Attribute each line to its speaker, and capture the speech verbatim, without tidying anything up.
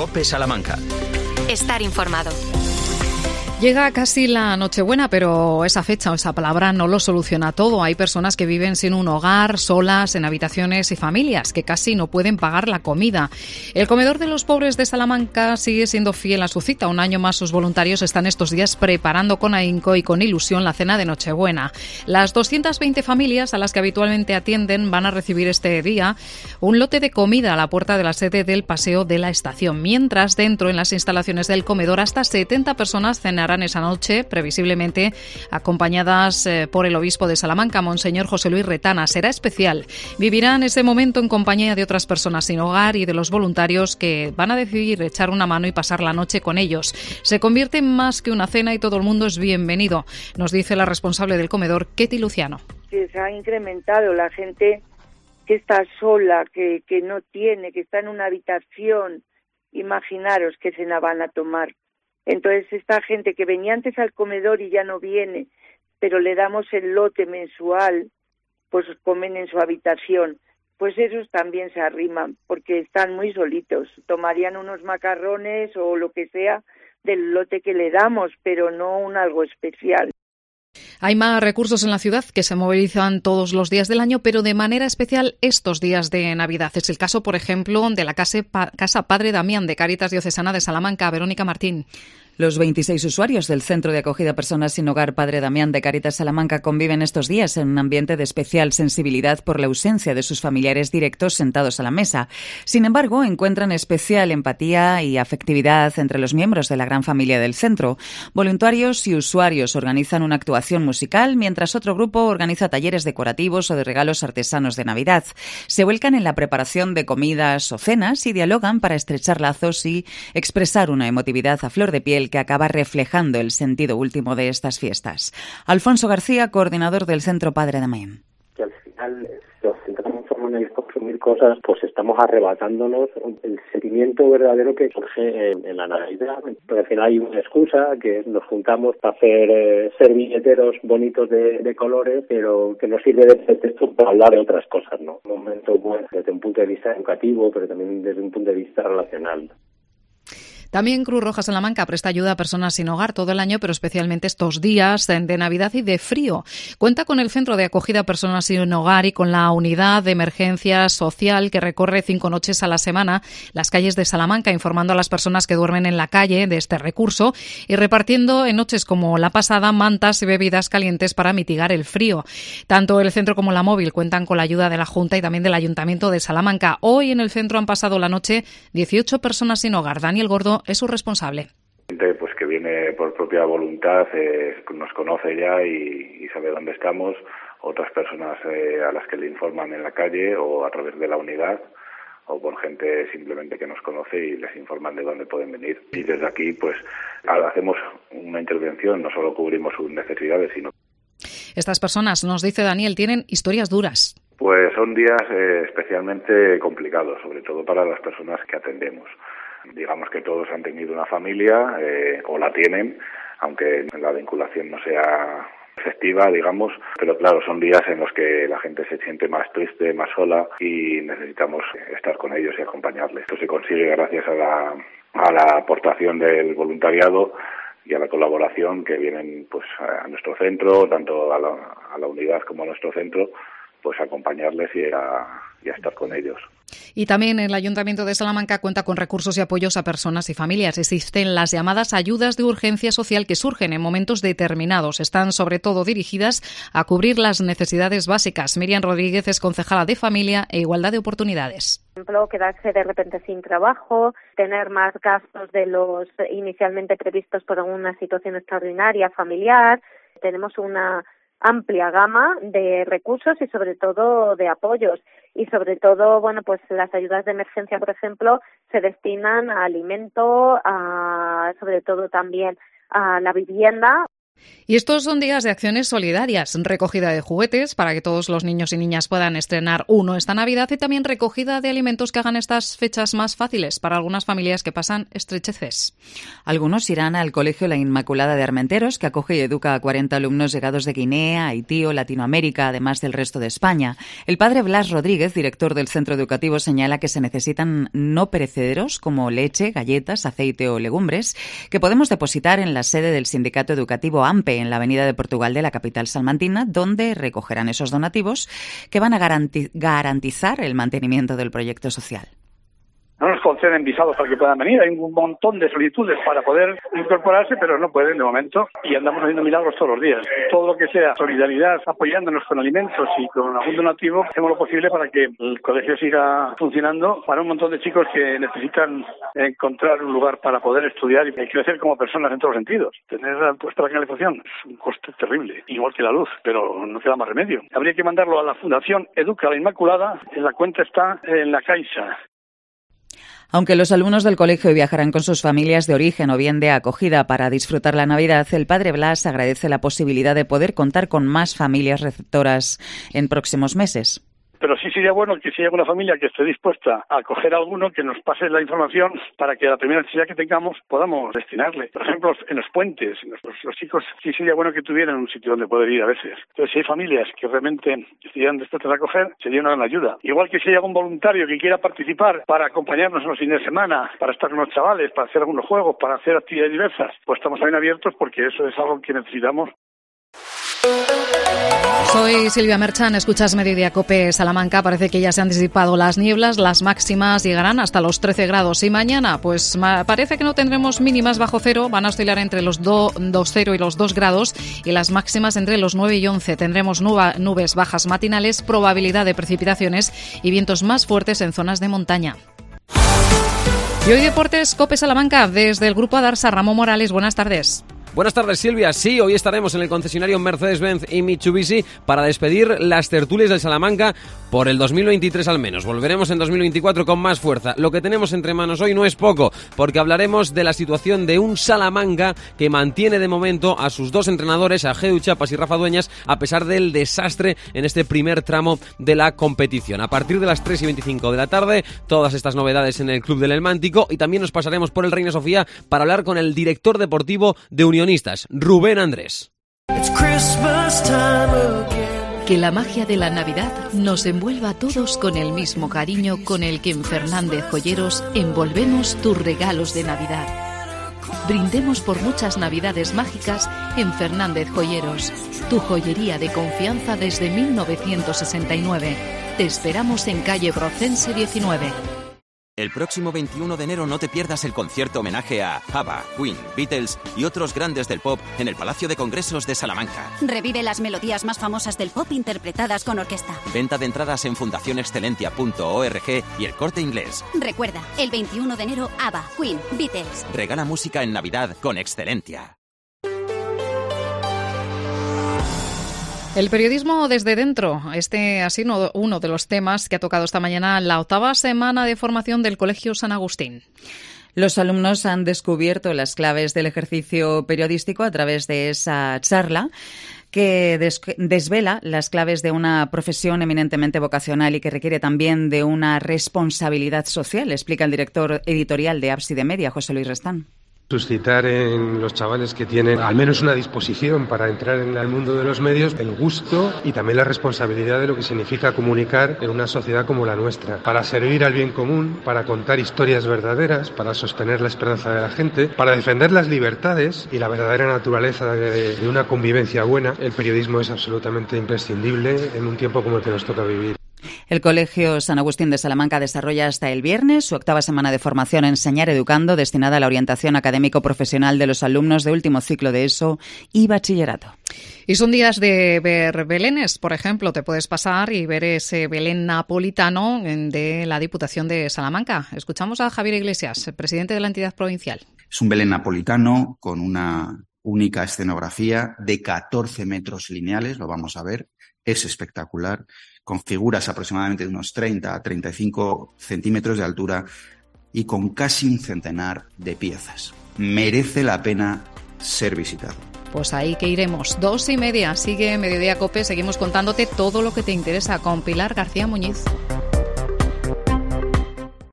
Speaker 1: COPE Salamanca.
Speaker 2: Estar informado.
Speaker 3: Llega casi la Nochebuena, pero esa fecha o esa palabra no lo soluciona todo. Hay personas que viven sin un hogar, solas, en habitaciones y familias, que casi no pueden pagar la comida. El comedor de los pobres de Salamanca sigue siendo fiel a su cita. Un año más sus voluntarios están estos días preparando con ahínco y con ilusión la cena de Nochebuena. Las doscientas veinte familias a las que habitualmente atienden van a recibir este día un lote de comida a la puerta de la sede del Paseo de la Estación. Mientras, dentro, en las instalaciones del comedor, hasta setenta personas cenarán esa noche, previsiblemente acompañadas eh, por el obispo de Salamanca, Monseñor José Luis Retana. Será especial. Vivirán ese momento en compañía de otras personas sin hogar y de los voluntarios que van a decidir echar una mano y pasar la noche con ellos. Se convierte en más que una cena y todo el mundo es bienvenido, nos dice la responsable del comedor, Ketty Luciano.
Speaker 4: Que se ha incrementado la gente que está sola, que, que no tiene, que está en una habitación. Imaginaros qué cena van a tomar. Entonces, esta gente que venía antes al comedor y ya no viene, pero le damos el lote mensual, pues comen en su habitación. Pues esos también se arriman, porque están muy solitos. Tomarían unos macarrones o lo que sea del lote que le damos, pero no un algo especial.
Speaker 3: Hay más recursos en la ciudad que se movilizan todos los días del año, pero de manera especial estos días de Navidad. Es el caso, por ejemplo, de la Casa Padre Damián de Cáritas Diocesana de Salamanca. Verónica Martín.
Speaker 5: Los veintiséis usuarios del Centro de Acogida a Personas sin Hogar Padre Damián de Cáritas Salamanca conviven estos días en un ambiente de especial sensibilidad por la ausencia de sus familiares directos sentados a la mesa. Sin embargo, encuentran especial empatía y afectividad entre los miembros de la gran familia del centro. Voluntarios y usuarios organizan una actuación musical, mientras otro grupo organiza talleres decorativos o de regalos artesanos de Navidad. Se vuelcan en la preparación de comidas o cenas y dialogan para estrechar lazos y expresar una emotividad a flor de piel que acaba reflejando el sentido último de estas fiestas. Alfonso García, coordinador del Centro Padre Damián.
Speaker 6: Que al final, si nos centramos en el consumir cosas, pues estamos arrebatándonos el sentimiento verdadero que surge en, en la Navidad. Pero al final hay una excusa, que nos juntamos para hacer eh, servilleteros bonitos de, de colores, pero que nos sirve de pretexto para hablar de otras cosas, ¿no? Un momento bueno desde un punto de vista educativo, pero también desde un punto de vista relacional.
Speaker 3: También Cruz Roja Salamanca presta ayuda a personas sin hogar todo el año, pero especialmente estos días de Navidad y de frío. Cuenta con el Centro de Acogida a Personas sin Hogar y con la Unidad de Emergencia Social que recorre cinco noches a la semana las calles de Salamanca, informando a las personas que duermen en la calle de este recurso y repartiendo en noches como la pasada mantas y bebidas calientes para mitigar el frío. Tanto el centro como la móvil cuentan con la ayuda de la Junta y también del Ayuntamiento de Salamanca. Hoy en el centro han pasado la noche dieciocho personas sin hogar. Daniel Gordo es su responsable.
Speaker 7: Gente pues que viene por propia voluntad, eh, nos conoce ya y, y sabe dónde estamos. Otras personas eh, a las que le informan en la calle o a través de la unidad, o por gente simplemente que nos conoce y les informan de dónde pueden venir. Y desde aquí pues hacemos una intervención, no solo cubrimos sus necesidades, sino...
Speaker 3: Estas personas, nos dice Daniel, tienen historias duras.
Speaker 7: Pues son días eh, especialmente complicados, sobre todo para las personas que atendemos. Digamos que todos han tenido una familia eh, o la tienen, aunque la vinculación no sea efectiva, digamos, pero claro, son días en los que la gente se siente más triste, más sola y necesitamos estar con ellos y acompañarles. Esto se consigue gracias a la, a la aportación del voluntariado y a la colaboración que vienen pues a nuestro centro, tanto a la, a la unidad como a nuestro centro, pues a acompañarles y a, y a estar con ellos.
Speaker 3: Y también el Ayuntamiento de Salamanca cuenta con recursos y apoyos a personas y familias. Existen las llamadas ayudas de urgencia social que surgen en momentos determinados. Están sobre todo dirigidas a cubrir las necesidades básicas. Miriam Rodríguez es concejala de Familia e Igualdad de Oportunidades.
Speaker 8: Por ejemplo, quedarse de repente sin trabajo, tener más gastos de los inicialmente previstos por alguna situación extraordinaria familiar. Tenemos una amplia gama de recursos y sobre todo de apoyos. Y sobre todo, bueno, pues las ayudas de emergencia, por ejemplo, se destinan a alimento, a, sobre todo también a la vivienda.
Speaker 3: Y estos son días de acciones solidarias, recogida de juguetes para que todos los niños y niñas puedan estrenar uno esta Navidad y también recogida de alimentos que hagan estas fechas más fáciles para algunas familias que pasan estrecheces.
Speaker 5: Algunos irán al Colegio La Inmaculada de Armenteros, que acoge y educa a cuarenta alumnos llegados de Guinea, Haití o Latinoamérica, además del resto de España. El padre Blas Rodríguez, director del centro educativo, señala que se necesitan no perecederos como leche, galletas, aceite o legumbres, que podemos depositar en la sede del sindicato educativo AMPE, en la Avenida de Portugal de la capital salmantina, donde recogerán esos donativos que van a garanti- garantizar el mantenimiento del proyecto social.
Speaker 1: No nos conceden visados para que puedan venir, hay un montón de solicitudes para poder incorporarse, pero no pueden de momento y andamos haciendo milagros todos los días. Todo lo que sea solidaridad, apoyándonos con alimentos y con algún donativo, hacemos lo posible para que el colegio siga funcionando para un montón de chicos que necesitan encontrar un lugar para poder estudiar y crecer como personas en todos los sentidos. Tener puesta la canalización es un coste terrible, igual que la luz, pero no queda más remedio. Habría que mandarlo a la Fundación Educa la Inmaculada, la cuenta está en la Caixa.
Speaker 5: Aunque los alumnos del colegio viajarán con sus familias de origen o bien de acogida para disfrutar la Navidad, el padre Blas agradece la posibilidad de poder contar con más familias receptoras en próximos meses.
Speaker 1: Pero sí sería bueno que si hay alguna familia que esté dispuesta a acoger a alguno, que nos pase la información para que a la primera necesidad que tengamos podamos destinarle. Por ejemplo, en los puentes, los, los chicos sí sería bueno que tuvieran un sitio donde poder ir a veces. Entonces, si hay familias que realmente estuvieran dispuestas a acoger, sería una gran ayuda. Igual que si hay algún voluntario que quiera participar para acompañarnos en los fines de semana, para estar con los chavales, para hacer algunos juegos, para hacer actividades diversas, pues estamos también abiertos porque eso es algo que necesitamos.
Speaker 3: Soy Silvia Merchan, escuchas Mediodía COPE Salamanca. Parece que ya se han disipado las nieblas, las máximas llegarán hasta los trece grados. Y mañana, pues parece que no tendremos mínimas bajo cero, van a oscilar entre los dos cero y los dos grados y las máximas entre los nueve y once. Tendremos nuba, nubes bajas matinales, probabilidad de precipitaciones y vientos más fuertes en zonas de montaña. Y hoy Deportes COPE Salamanca, desde el Grupo Adarsa. Ramón Morales, buenas tardes.
Speaker 9: Buenas tardes, Silvia. Sí, hoy estaremos en el concesionario Mercedes-Benz y Mitsubishi para despedir las tertulias del Salamanca por el dos mil veintitrés al menos. Volveremos en dos mil veinticuatro con más fuerza. Lo que tenemos entre manos hoy no es poco, porque hablaremos de la situación de un Salamanca que mantiene de momento a sus dos entrenadores, a Geu Chapas y Rafa Dueñas, a pesar del desastre en este primer tramo de la competición. A partir de las tres y veinticinco de la tarde, todas estas novedades en el Club del Elmántico, y también nos pasaremos por el Reina Sofía para hablar con el director deportivo de Unión, Rubén Andrés.
Speaker 10: Que la magia de la Navidad nos envuelva a todos con el mismo cariño con el que en Fernández Joyeros envolvemos tus regalos de Navidad. Brindemos por muchas Navidades mágicas en Fernández Joyeros, tu joyería de confianza desde mil novecientos sesenta y nueve. Te esperamos en calle Brocense diecinueve.
Speaker 11: El próximo veintiuno de enero no te pierdas el concierto homenaje a ABBA, Queen, Beatles y otros grandes del pop en el Palacio de Congresos de Salamanca.
Speaker 12: Revive las melodías más famosas del pop interpretadas con orquesta.
Speaker 11: Venta de entradas en fundación excelentia punto org y El Corte Inglés.
Speaker 12: Recuerda, el veintiuno de enero ABBA, Queen, Beatles.
Speaker 11: Regala música en Navidad con Excelentia.
Speaker 3: El periodismo desde dentro, este ha sido uno de los temas que ha tocado esta mañana la octava semana de formación del Colegio San Agustín.
Speaker 5: Los alumnos han descubierto las claves del ejercicio periodístico a través de esa charla que des- desvela las claves de una profesión eminentemente vocacional y que requiere también de una responsabilidad social, explica el director editorial de Ábside Media, José Luis Restán.
Speaker 13: Suscitar en los chavales que tienen al menos una disposición para entrar en el mundo de los medios el gusto y también la responsabilidad de lo que significa comunicar en una sociedad como la nuestra, para servir al bien común, para contar historias verdaderas, para sostener la esperanza de la gente, para defender las libertades y la verdadera naturaleza de, de una convivencia buena. El periodismo es absolutamente imprescindible en un tiempo como el que nos toca vivir.
Speaker 5: El Colegio San Agustín de Salamanca desarrolla hasta el viernes su octava semana de formación Enseñar Educando, destinada a la orientación académico-profesional de los alumnos de último ciclo de ESO y bachillerato.
Speaker 3: Y son días de ver belenes, por ejemplo, te puedes pasar y ver ese Belén napolitano de la Diputación de Salamanca. Escuchamos a Javier Iglesias, el presidente de la entidad provincial.
Speaker 14: Es un Belén napolitano con una única escenografía de catorce metros lineales, lo vamos a ver, es espectacular, con figuras aproximadamente de unos treinta a treinta y cinco centímetros de altura y con casi un centenar de piezas. Merece la pena ser visitado.
Speaker 3: pues ahí que iremos. Dos y media, sigue Mediodía Cope, seguimos contándote todo lo que te interesa con Pilar García Muñiz.